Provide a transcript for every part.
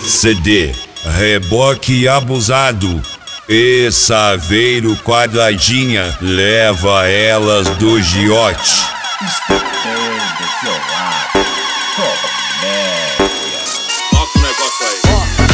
CD, reboque abusado e Saveiro Quadradinha, leva elas do giote. Toca o negócio aí.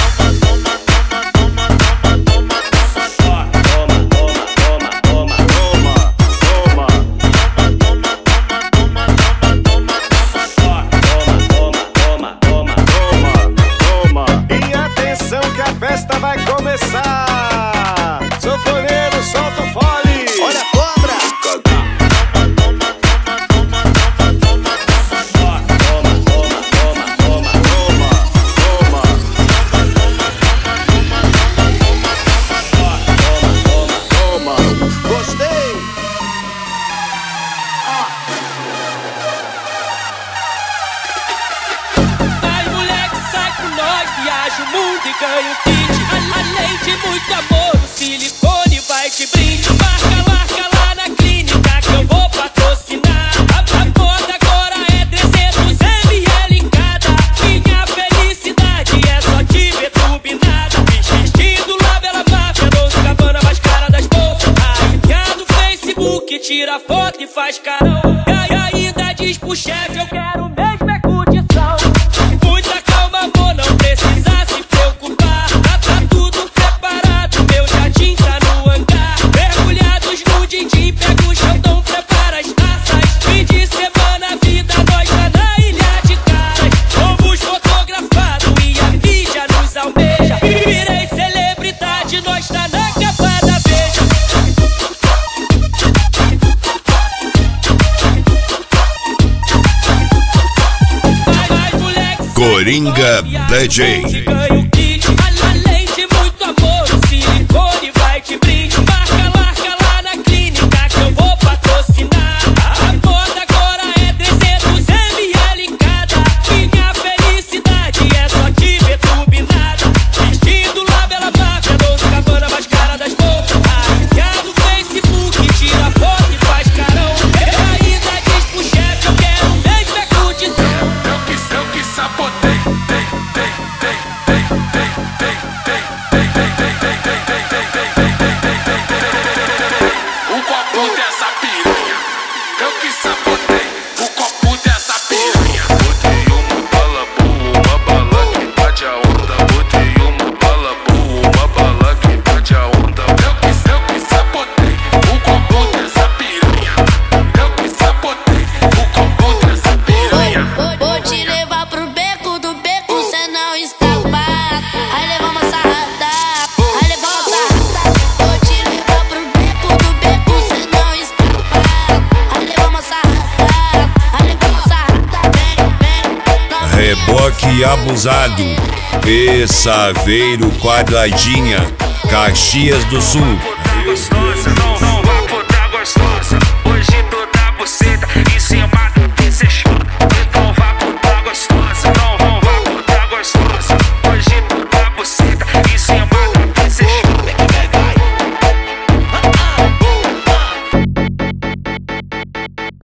E atenção que a festa vai começar. Sanfoneiro, solta o fole. Olha a cobra. Gostei. Ai, moleque, sai com nós, viaja o mundo e ganha o kit. Além de muito amor, o silicone vai te brinde. Marca lá na clínica que eu vou patrocinar. A moda agora é 300 ml em cada. Minha felicidade é só te ver turbinada. Vestido lá pela máfia, Dolce & Gabbana mais cara das bolsas. Aí no Facebook, tira foto e faz carão. E ainda diz pro chefe, eu quero mesmo é curtição. Muita calma, amor, não precisa se preocupar. Tá tudo preparado, meu jardim tá no hangar. Mergulhados no din-din, pega o chão, prepara as taças. Fim de semana, vida, nós tá na ilha de caras. Somos fotografados e a mídia nos almeja. Virei celebridade, nós tá na capa da Veja. Vai, moleque, Coringa DJ. ganha o kit. Além de muito amor, o silicone vai te brinde. Marca lá na clínica que eu vou patrocinar. A moda agora é 300 ml em cada. Minha felicidade é só te ver turbinada. Vestido lá pela máfia, Dolce & Gabbana mais cara das bolsas. Aí no Facebook, tira foto e faz carão. E ainda diz pro chefe, eu quero mesmo é curtição. Eu que sabotei. O copo dessa piranha. Eu que sabotei o copo dessa piranha. Botei uma bala boa, uma bala que bate a onda. Botei uma bala boa, uma bala que bate a onda. Eu que sabotei o copo dessa piranha. Eu que sabotei o copo dessa piranha. Vou te levar pro beco do beco, cê não escapa. Aí leva uma sarrada, aí leva uma sarrada. Vou te levar pro beco do beco, cê não escapa. Aí leva uma sarrada, aí leva uma sarrada. Vem. Reboque abusado e Saveiro Quadradinha, Caxias do Sul. Gostosa,